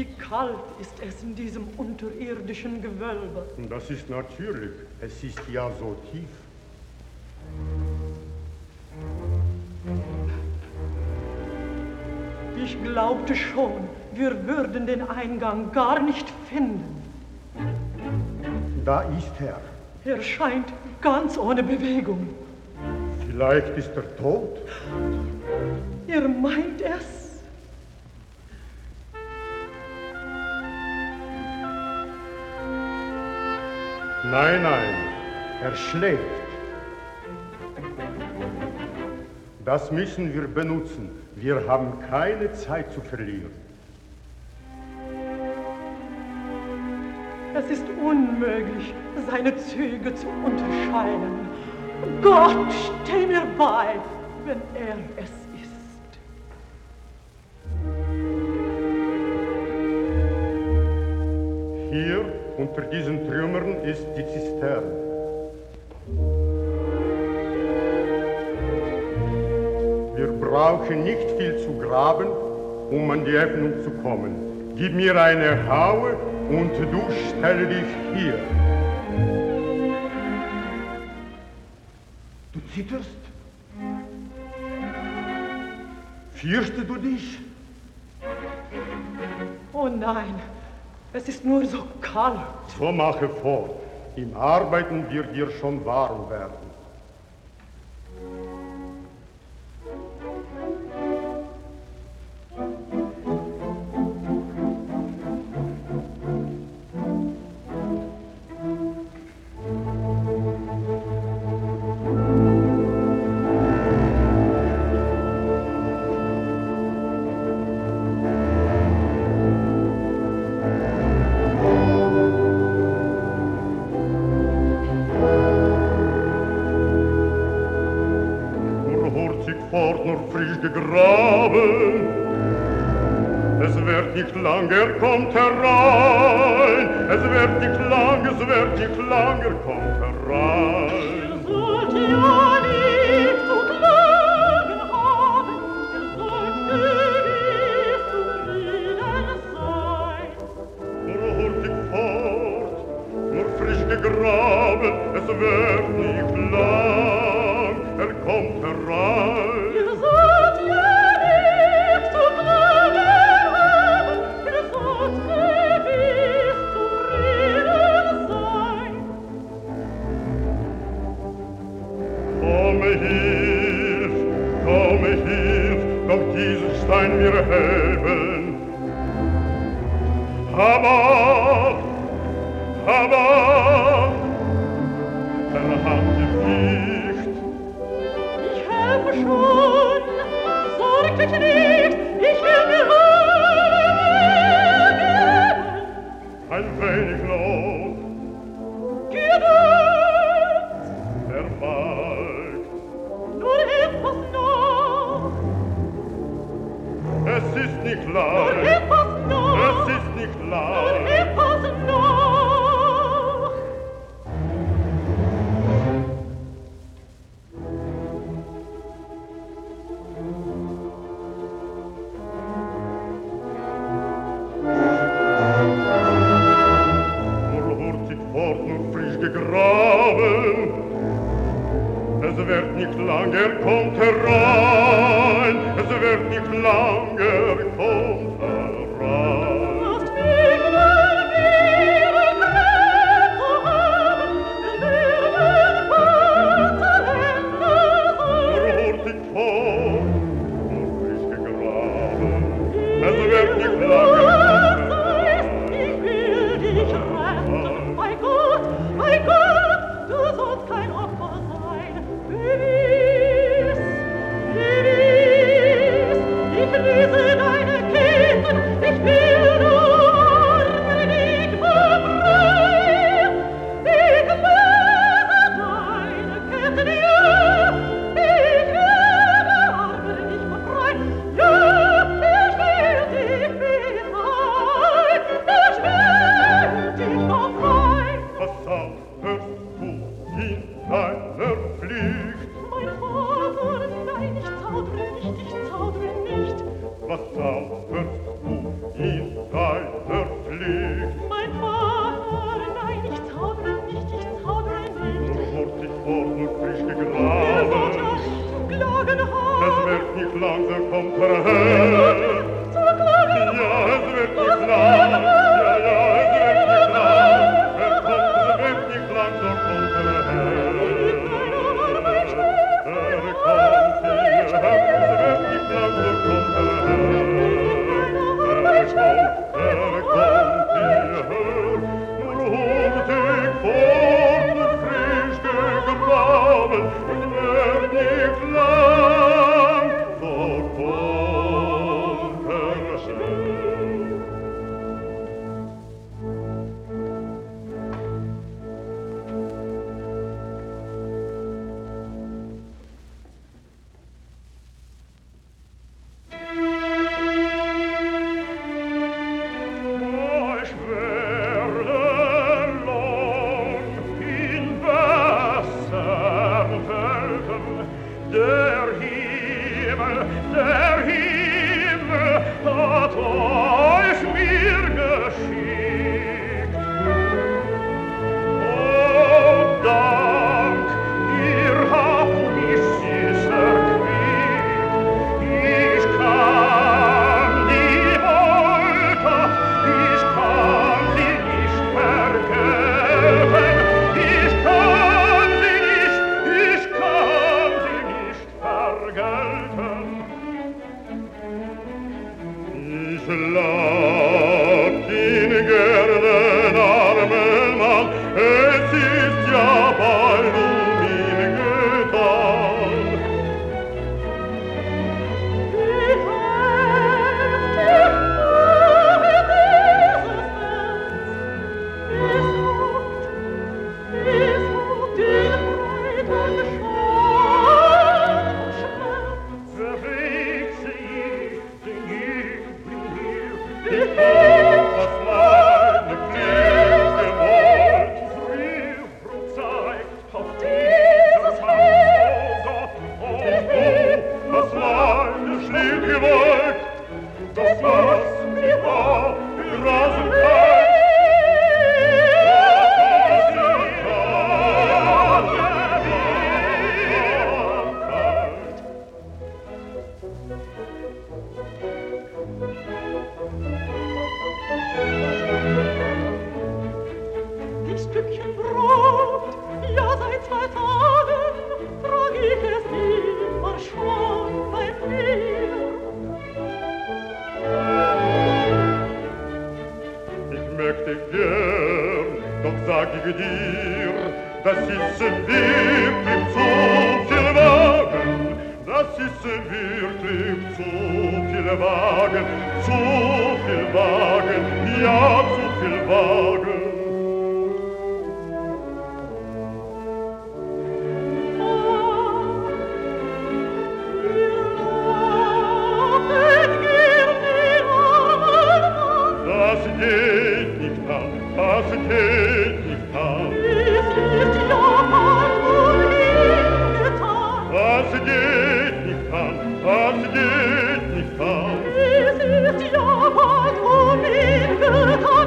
Wie kalt ist es in diesem unterirdischen Gewölbe. Das ist natürlich. Es ist ja so tief. Ich glaubte schon, wir würden den Eingang gar nicht finden. Da ist er. Er scheint ganz ohne Bewegung. Vielleicht ist er tot. Ihr meint es? Nein, nein, er schläft. Das müssen wir benutzen. Wir haben keine Zeit zu verlieren. Es ist unmöglich, seine Züge zu unterscheiden. Gott, steh mir bei, wenn er es ist. Hier unter diesen Trümmern ist die Zisterne. Wir brauchen nicht viel zu graben, um an die Öffnung zu kommen. Gib mir eine Haue und du stelle dich hier. Du zitterst? Fürchtest du dich? Oh nein, es ist nur so kalt. So mache fort. Im Arbeiten wird dir schon warm werden. Gegraben. Es wird nicht lang, er kommt herein. Es wird nicht lang, er kommt herein. Ihr sollt ja nicht zu klagen haben, ihr sollt gewiss zufrieden sein. Nur hurtig fort, nur frisch gegraben, es wird nicht lang, er kommt herein. Stein mir heben. Aber, deine Hand im Licht. Ich helfe schon, sorg dich nicht, ich will mir helfen. Ein wenig noch. Geduld. Er walkt. Nur etwas noch. Es ist nicht Nur leicht, etwas noch. es ist nicht Nur leicht. etwas noch. Nur hurtig fort, nur frisch gegraben. Es wird nicht lang, er kommt herein. Es wird nicht lang, er kommt herein. Lasst mich mal wieder Kräfte haben, wir werden Vaterländer sein. Nur hurtig fort, nur frisch gegraben. Es wird nicht lang, er kommt herein. Ich will dich retten, bei Gott, du sollst kein Opfer sein. Gewiss, ich lese deine Ketten, ich will nur dich befreien. Ich lese deine Ketten, ja, ich will aber dich befreien. Ja, ich will dich befreien, ich will dich befreien. Was hörst du in deiner Pflicht? Mein Vater, nein, ich zaudre nicht. Was hörst du in deiner nicht lang, so kommt her. Ja, es wird nicht lang, ja, es wird nicht lang. Es wird nicht lang, so kommt her. Kommt hier, es wird nicht lang, so kommt her. Kommt hier, nur hurtig fort und frisch gegraben, es wird nicht lang, so kommt her. Der Himmel hat euch mir geschickt. Oh, Dank, ihr habt mich süß erquickt. Ich kann die Wohltat, ich kann sie nicht vergelten. Ich kann sie nicht vergelten. Ich lab ihn gerne, armen Mann, es ist ja bald ihn getan. Wie heftig war dieses Herz, den breiten Schmerz. Verwechse ich den Jüngling hier, Was meine Pflicht gewollt, früh prozeigt auf dieser Mann, oh Gott, was meine Pflicht gewollt, das was mir war, Grasenkeit. Die Stückchen Brot, ja seit 2 Tagen, trag ich es immer schon bei mir. Ich möchte gern, doch sag ich dir, das ist wirklich zu viel Wagen, das ist wirklich zu viel Wagen, ja, zu viel Wagen. Das geht nicht an, das geht nicht an. Es ist ja bald ungetan. Das geht nicht an, das geht nicht an. Es ist ja bald ungetan.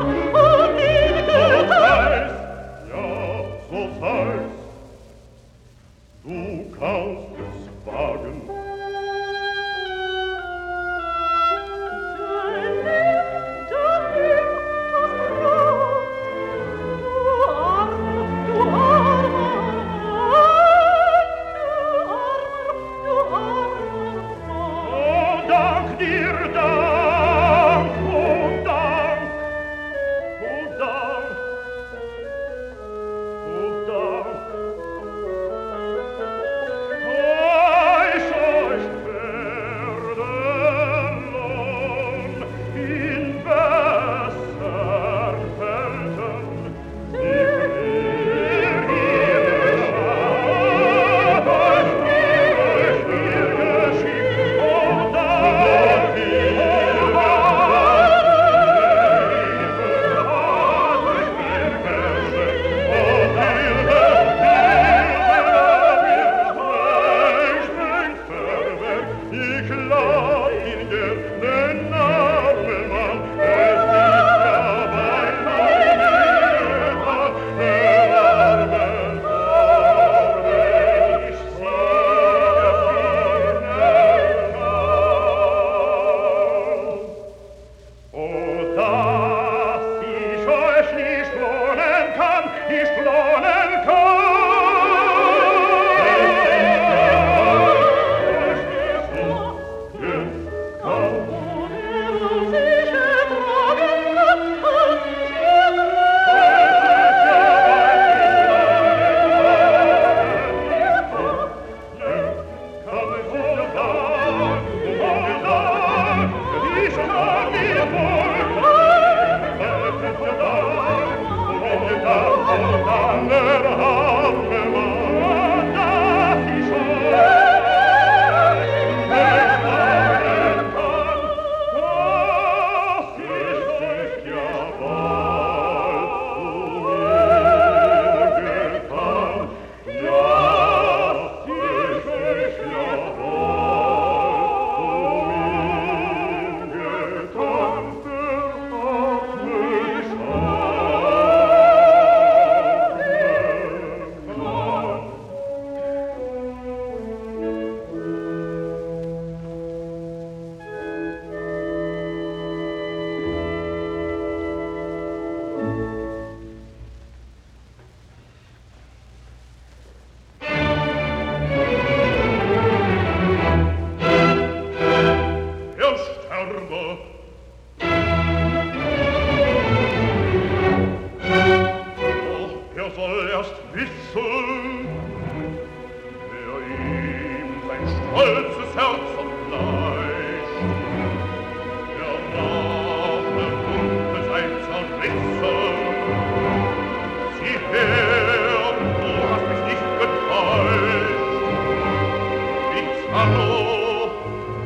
Ja, so sei's. Du kannst es wagen. Oh, dank dir, Dank, oh, Dank, oh, Dank, oh, Dank. Euch verloren in Wasserfelden, die euch mir geschickt, oh, Dank,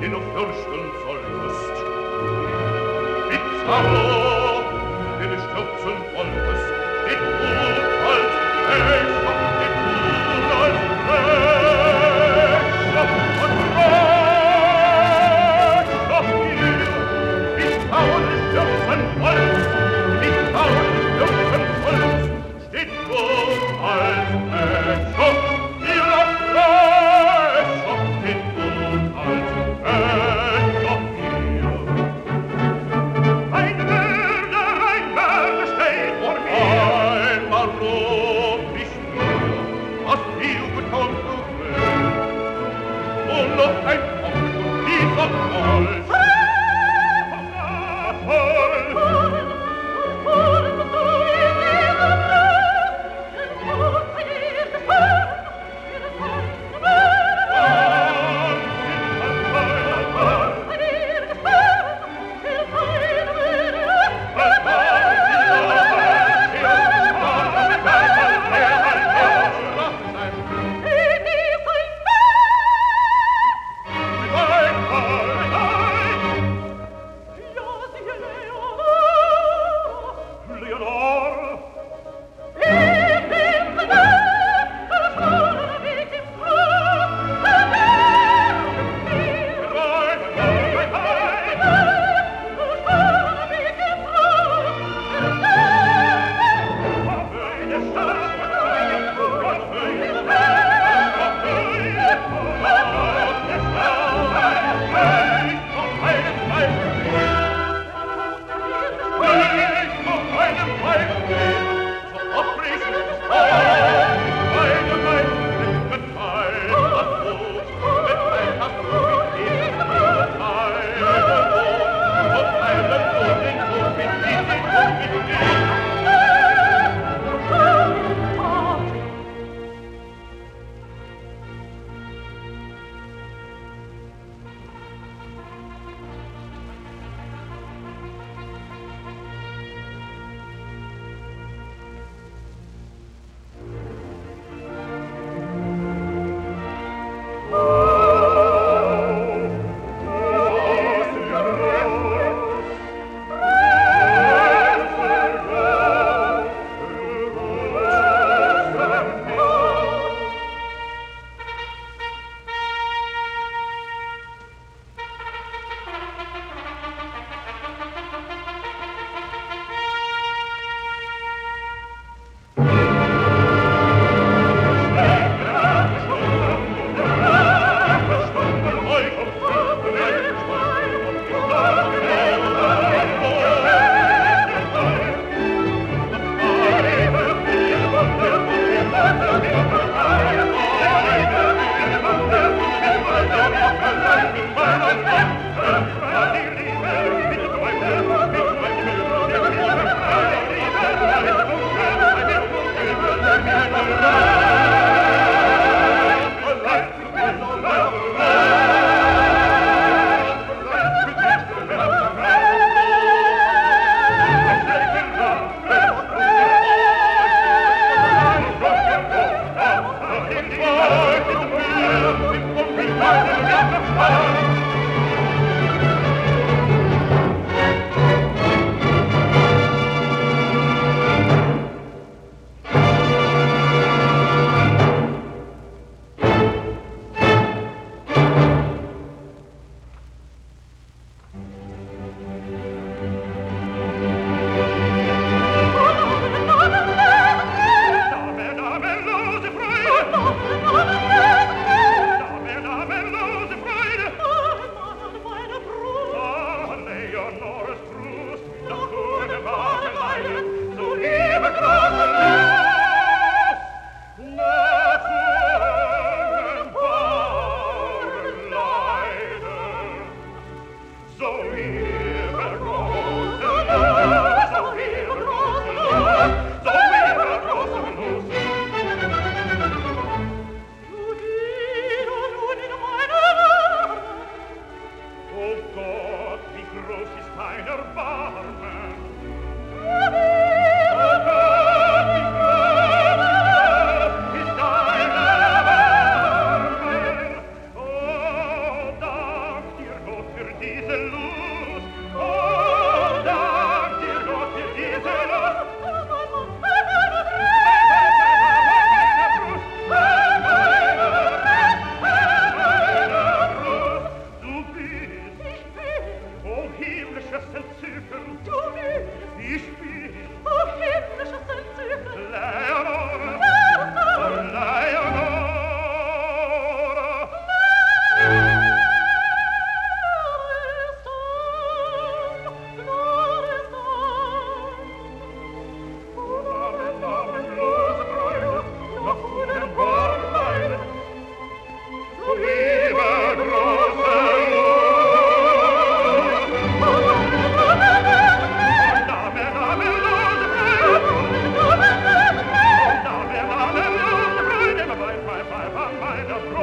den du fürchten solltest. Pizarro, den du stürzen wolltest, steht gut als Wächter, steht gut als Wächter und Wächter hier. Pizarro, den du stürzen wolltest, Pizarro, den du stürzen wolltest, steht gut als Wächter, hier das Wächter, steht gut als Wächter hier. Ein Mörder steht vor mir. Ein Baron, nicht nur, was viel bekommt du will. Und noch ein Kopf und dieser Holz. für diese Lust. Oh, dank dir Gott für diese Lust. Ich bin, oh himmlisches Entzücken, Leonore, oh Leonore. Meine